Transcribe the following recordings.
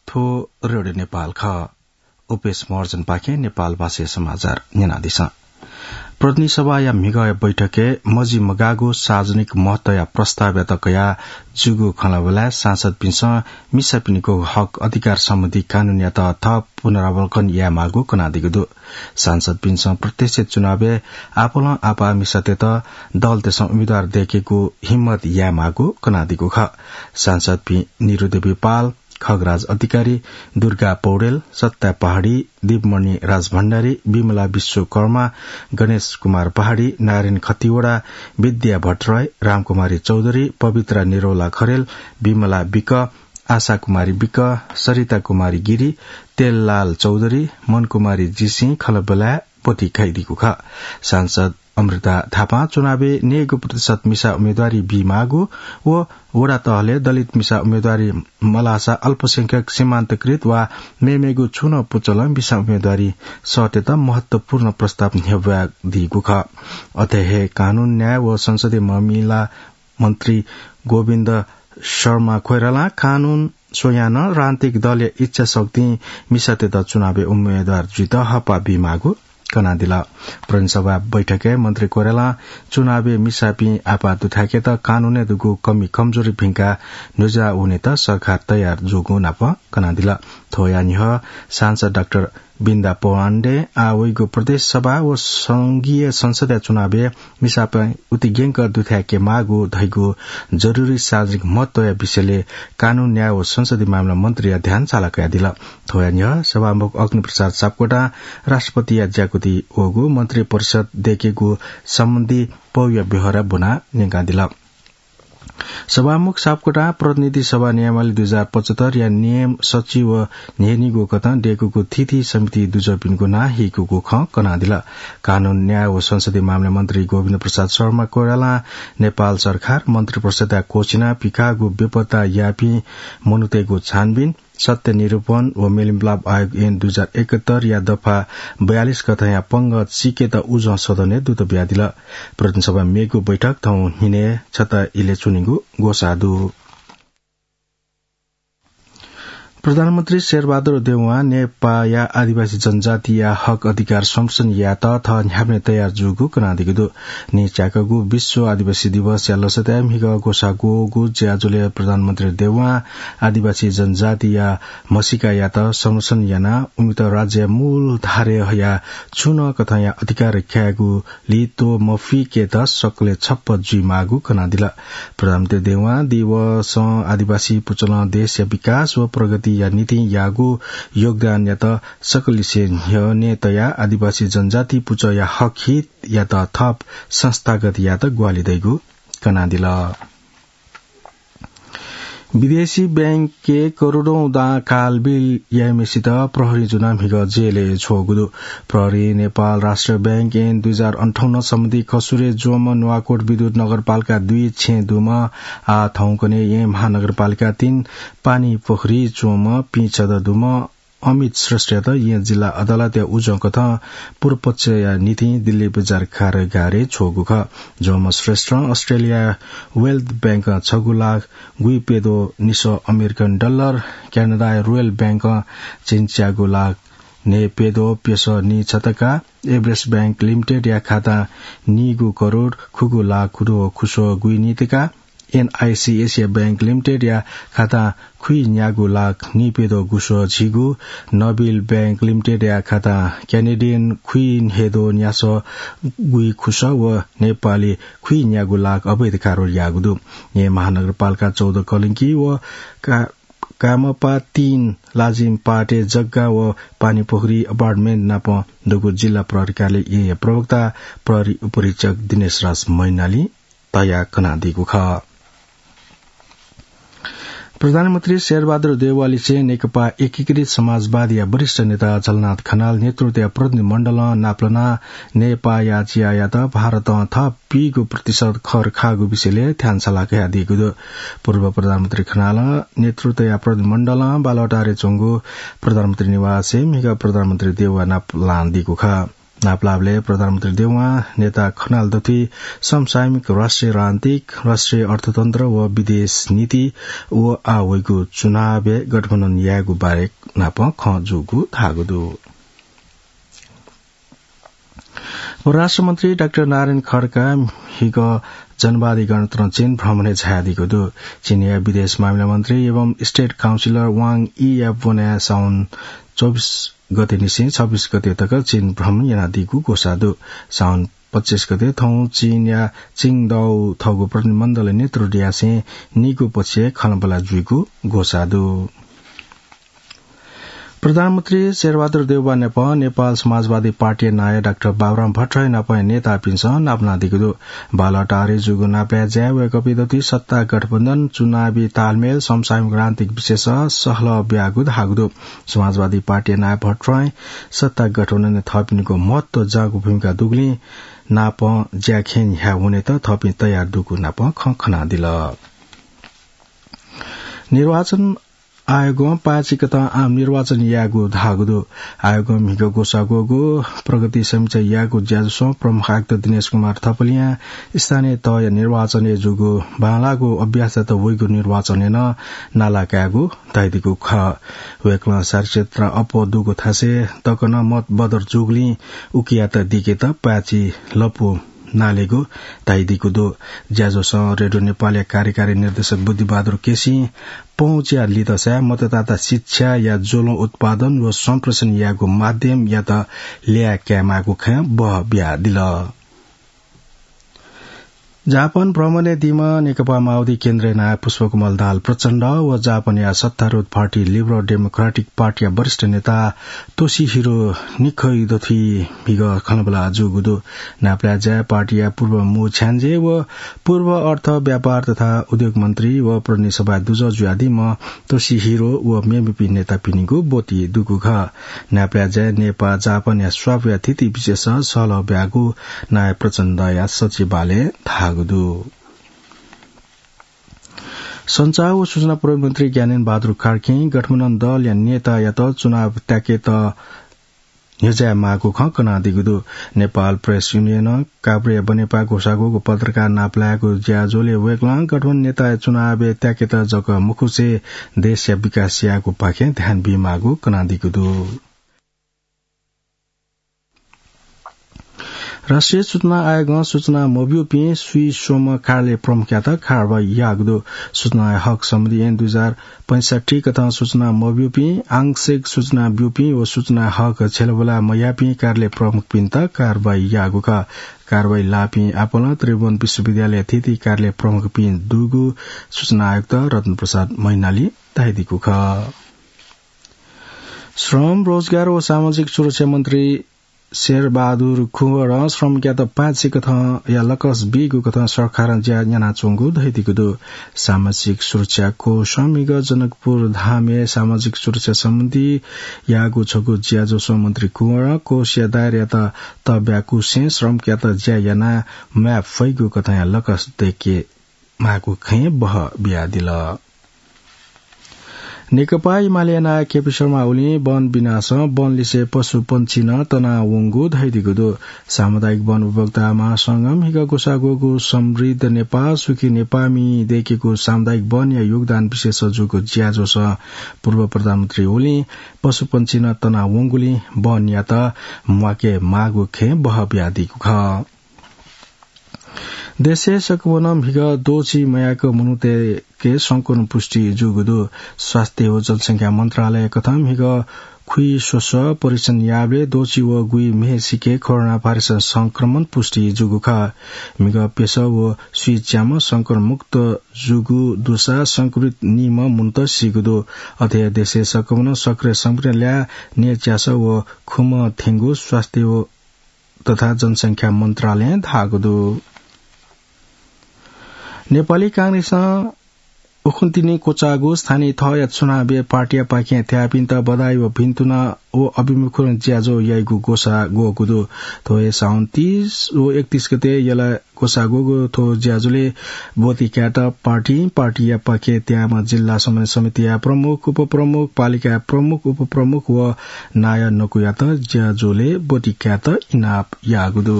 थो रेडियो नेपाल ख उपेश मर्जन पाखे नेपाल भाषा समाचार निनादिस प्रतिनिधि सभा या मिगय बैठके मजी मगागो सार्वजनिक महत्व या प्रस्ताव या तकया जुगु खलाबला सांसद पिंस मिसापिनीको हक अधिकार सम्बन्धी कानून या थप पुनरावलोकन या मागु कनादिगु दु सांसद पिंस प्रत्यक्ष चुनावे आपोला आपा मिसाते त दल तेस उम्मेदवार देखेको हिम्मत या मागु कनादिगु ख सांसद पि निरुदेवी पाल खगराज अधिकारी दुर्गा पौडेल सत्ता पहाड़ी दीपमणि राज भण्डारी विमला विश्वकर्मा गणेश कुमार पहाड़ी नारायण खतिवड़ा विद्या भट्टराय रामकुमारी चौधरी पवित्रा निरौला खरेल विमला विक आशा कुमारी विक सरिता कुमारी गिरी तेललाल चौधरी मनकुमारी जीसिंह खलबला पोथी खैदीको ख सांसद अमृता थापा चुनावे नेगो प्रतिशत मिसा उम्मेदवारी बीमागु व वडा तहले दलित मिसा उम्मेदवारी मलासा अल्पसंख्यक सीमान्तकृत वा मेमेगु छुन पुचल मिसा उम्मेदवारी सटेत महत्वपूर्ण प्रस्ताव हेव्या दिगु ख अतः कानून न्याय व संसदीय मामिला मन्त्री गोविन्द शर्मा खोइराला कानून सोयान राजनीतिक दलीय इच्छा शक्ति मिसातेत चुनावे उम्मेदवार जित हपा बीमागु कनादिला प्रतिनिधिसभा बैठके मन्त्री कोइराला चुनावे मिसापी आपा दुथाके त कानूने दुगु कमी कमजोरी भिंका नुजा हुने त सरकार तयार जोगु नाप कनादिला थोयानिह सांसद डाक्टर बिन्दा पौवाण्डे आवैगो प्रदेश सभा व संघीय संसदीय चुनावे मिसापे उतिगेंक दुथाके मागु धैगु जरूरी सार्वजनिक महत्व या विषयले कानून न्याय व संसदीय मामला मन्त्री ध्यान चालकया दिला थोयानिह सभामुख अग्निप्रसाद सापकोटा राष्ट्रपति याज्याकुति ओगु मन्त्री परिषद देखेगु सम्बन्धी पौय बेहोरा बुना निगादिला सभामुख सापकोटा प्रतिनिधि सभा नियमावली 2075 या नियम सचिव नेनिगो कथा डेकुको तिथि समिति दुजपिनको ना हिकुको ख कनादिला कानून न्याय व संसदीय मामला मन्त्री गोविन्द प्रसाद शर्मा कोइराला नेपाल सरकार मन्त्री परिषद कोचिना पिकागो बेपत्ता यापी मनुतेको छानबिन सत्य निरूपण व मेलमिलाप आयोग ऐन 2071 या दफा 42 कथा या पंगत सिकेत उज सदने दूत ब्यादिला प्रतिनिधि सभा मेगु बैठक थौ हिने छता इले चुनिगु गोसादु प्रधानमन्त्री शेरबहादुर देउवा नेपाया आदिवासी जनजाति या हक अधिकार संरक्षण या तथ न्याप्ने तयार जुगु कनादिगु निचाकगु विश्व आदिवासी दिवस या लसता मिग गोसागु गु ज्याजुले प्रधानमन्त्री देउवा आदिवासी जनजाति या मसिका या त संरक्षण याना उमित राज्य मूल धारे या छुन कथा या अधिकार ख्यागु लितो मफी के त सकले छप्प जुइ मागु कनादिला प्रधानमन्त्री देउवा दिवस आदिवासी पुचल देश या विकास व प्रगति या नीति यागु योगदान या त सकलिसे न्यने तया आदिवासी जनजाति पुच या हक हित या त थप संस्थागत या त ग्वालिदैगु कनादिला विदेशी बैंक के करोड़ौं दा कालबिल यामेसित प्रहरी जुना मिग जेले छोगुदु प्रहरी नेपाल राष्ट्र बैंक ऐन 2058 सम्बन्धी कसुरे जोम नुवाकोट विद्युत नगरपालिका 2 छेदुमा आ थौकने ए महानगरपालिका 3 पानी पोखरी चोम पिछद दुम अमित श्रेष्ठ त यहाँ जिल्ला अदालत या उजक था पूर्व पक्ष या नीति दिल्ली बजार कारागारे छोगु ख जोम Shrestha Australia wealth bank 6 lakh गुई पेदो निसो American dollar Canada royal bank चिन्च्यागो लाख ने पेदो पेश नि छतका एभरेस्ट बैंक लिमिटेड या खाता निगु करोड़ खुगु लाख खुदो खुसो गुई नीतिका NIC एशिया बैंक लिमिटेड या खाता खुई न्यागु लाख निपेदो गुसो झिगु नबिल बैंक लिमिटेड या खाता क्यानेडियन खुई हेदो न्यासो गुई खुस व नेपाली खुई न्यागु लाख अवैध कारोबार यागुदु ये महानगरपालिका 14 कलिंकी व कामपा 3 लाजिम पाटे जग्गा व पानी पोखरी अपार्टमेन्ट नाप दुगु जिल्ला प्रहरी कार्यालय ए प्रवक्ता प्रहरी उपरीक्षक दिनेश राज मैनाली तया कनादिगु ख प्रधानमन्त्री शेरबहादुर देउवाले चाहिँ नेकपा एकीकृत समाजवादी या वरिष्ठ नेता झलनाथ खनाल नेतृत्व प्रतिनिधि मण्डल नाप्लना नेपा या चियायात भारत थप पिगो प्रतिशत खर खागु विषयले ध्यान सलाका दिएको पूर्व प्रधानमन्त्री खनाल नेतृत्व या प्रतिनिधि मण्डल बालटारे चंगु प्रधानमन्त्री निवास मिगा प्रधानमन्त्री देउवा नाप्लान दिएको ख नाप्लावले प्रधानमन्त्री देउवा नेता खनाल दथी समसामयिक राष्ट्रिय राजनीतिक राष्ट्रिय अर्थतन्त्र व विदेश नीति व आवैको चुनाव गठबन्धन यागु बारे नाप खजुगु थागुदु परराष्ट्र मन्त्री डाक्टर नारायण खड्का हिग जनवादी गणतन्त्र चीन भ्रमणे झादिको दु चीनिया विदेश मामिला मन्त्री एवं स्टेट काउन्सिलर वाङ यी बोना साउन 24 गते निसी 26 गते तक चीन भ्रमण यादिको गोसादु साउन 25 गते थौ चीन या चिङदाउ थगु प्रतिनिधिमण्डल नेतृत्व दियासे निको पछि खलबला जुइको गोसादु प्रधानमन्त्री शेरबहादुर देउवा नेपाल समाजवादी पार्टी नायक डाक्टर बाबुराम भट्टराई नापय नेता पिन्छ नाप्ना दिगुदु बालटारे जुगु नाप्या ज्याव कपिदति सत्ता गठबन्धन चुनावी तालमेल समसामयिक राजनीतिक विशेष सहल ब्यागु धागुदु समाजवादी पार्टी नायक भट्टराई सत्ता गठबन्धन थपिनुको महत्व जागु भूमिका दुग्ली नाप ज्याखेन ह्या हुने त थपि तयार दुगु नाप खना दिल निर्वाचन आयोग पाचिकता आम निर्वाचन यागु धागुदु आयोग मिगो गोसागोगु प्रगति समिति यागु ज्याजसो प्रमुख आयुक्त दिनेश कुमार थपलिया स्थानीय तय निर्वाचन जुगु बालागु अभ्यास त वइगु निर्वाचन न नालाकागु दैदिगु ख वेकला सरक्षेत्र अपो दुगु थासे तकन मत बदर जुगली उकिया त दिके त पाची लपु नालेगु ताइदिको दो ज्याजोस रेडियो नेपाली कार्यकारी निर्देशक बुद्धिबहादुर केसी पहुँच्या लितसा मतदाता शिक्षा या जोलो उत्पादन व सम्प्रेषण याको माध्यम या त ल्या क्यामाको ख बह ब्या दिल जापान भ्रमणे दिमा नेकपा माओवादी केन्द्रीय नायक पुष्पकमल दाहाल प्रचण्ड व जापानिया सत्तारूढ़ पार्टी लिबरल डेमोक्रेटिक पार्टी वरिष्ठ नेता तोशिहिरो निखैदोथी हिग खलबला जुगुदो नाप्ला ज्या पार्टी पूर्व मु छ्यान्जे व पूर्व अर्थ व्यापार तथा उद्योग मन्त्री व प्रतिनिधि सभा दुजो जुयादी म तोशिहिरो व मेमिपी नेता पिनिगु बोटी दुगु ख नाप्ला ज्या नेपा जापानिया स्वाव्या थिति विशेष सल ब्यागु नाय प्रचण्ड या सचिवालय संचार व सूचना प्रयोग मन्त्री ज्ञानेन बहादुर कार्की गठबन्धन दल या नेता या त चुनाव ट्याके त न्यजा मागु खकना दिगुदु नेपाल प्रेस युनियन काभ्रे बनेपा घोषागोको पत्रकार नाप्लाको ज्याजोले वेगलाङ गठबन्धन नेता चुनाव ट्याके त जग मुखुसे देश या विकास याको पाखे ध्यान बिमागु कना दिगुदु राष्ट्रिय सूचना आयोग सूचना मोब्युपी सुई सोम कार्यालय प्रमुख्यात खारवा यागदो सूचना हक सम्बन्धी ऐन 2065 कथा सूचना मोब्युपी आंशिक सूचना ब्युपी व सूचना हक छेलबला मयापी कार्यालय प्रमुख पिन्ता कारवाही यागुका कारवाही लापी आपोला त्रिभुवन विश्वविद्यालय थिति कार्यालय प्रमुख पिन दुगु सूचना आयुक्त रत्न प्रसाद मैनाली ताइदिको ख श्रम रोजगार व सामाजिक सुरक्षा मन्त्री शेरबहादुर खुवर श्रम क्या त 5 कथा या लकस बिगु कथा सरकार ज्या न्याना चोंगु दैदिगु दो सामाजिक सुरक्षा को श्रमिक जनकपुर धामे सामाजिक सुरक्षा सम्बन्धी यागु छगु ज्या जोसो मन्त्री खुवर कोशिया दायर या त तब्याकु से श्रम क्या त ज्या याना म्याप फैगु कथा या लकस देके मागु खे बह बिया दिल नेकपा एमाले नायक केपी शर्मा ओली वन विनाश वन लिसे पशु पंक्षी न तना वंगु धैदिगु दो सामुदायिक वन उपभोक्ता महासंगम हिग गोसागोगु समृद्ध नेपाल सुखी नेपामी देखेको सामुदायिक वन या योगदान विशेष जुगु ज्याजोस पूर्व प्रधानमन्त्री ओली पशु पंक्षी न तना वंगुली वन या त माके मागु खे बह ब्यादिगु ख देशे सकवनम हिग दोची मयाको मुनुते के संकुन पुष्टि जुगुदो स्वास्थ्य व जनसंख्या मन्त्रालय कथम हिग खुई सोस परीक्षण याबले दोची व गुई मेहसिके कोरोना भाइरस संक्रमण पुष्टि जुगुखा मिग पेश व स्विच्याम संक्रमण मुक्त जुगु दुसा संक्रमित निम मुन्त सिगुदो अथे देशे सकवन सक्रिय संक्रमणल्या नेच्यास व खुम थेंगु स्वास्थ्य व तथा जनसंख्या मन्त्रालय धागुदो नेपाली कांग्रेस उखुन्तिनी कोचागु स्थानीय थ या चुनावे पार्टिया पाकिया त्यापिन्त बधाई व भिन्तुन ओ अभिमुख ज्याजो याइगु गोसा गोगुदु थोए साउन 30 ओ 31 गते यला गोसा गोगु थो ज्याजोले बोती क्याट पार्टिया पाके त्यामा जिल्ला समन्वय समिति प्रमुख उपप्रमुख पालिका प्रमुख उपप्रमुख व नाय नकुयात ज्याजोले बोती क्याट इनाप यागुदु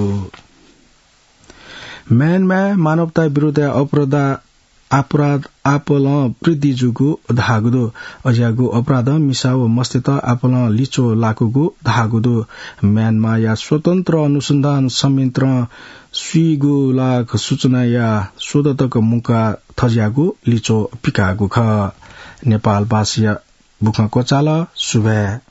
म्यानमा मानवता विरुद्ध अपराध आपल वृद्धि जुगु धागुदो अज्यागु अपराध मिसाव मस्तित आपल लिचो लाकुगु धागुदो म्यानमा या स्वतन्त्र अनुसन्धान संयन्त्र सुइगु लाख सूचना या शोधतक मुका थज्यागु लिचो पिकागु ख नेपाल भाषा बुख कोचाल सुबे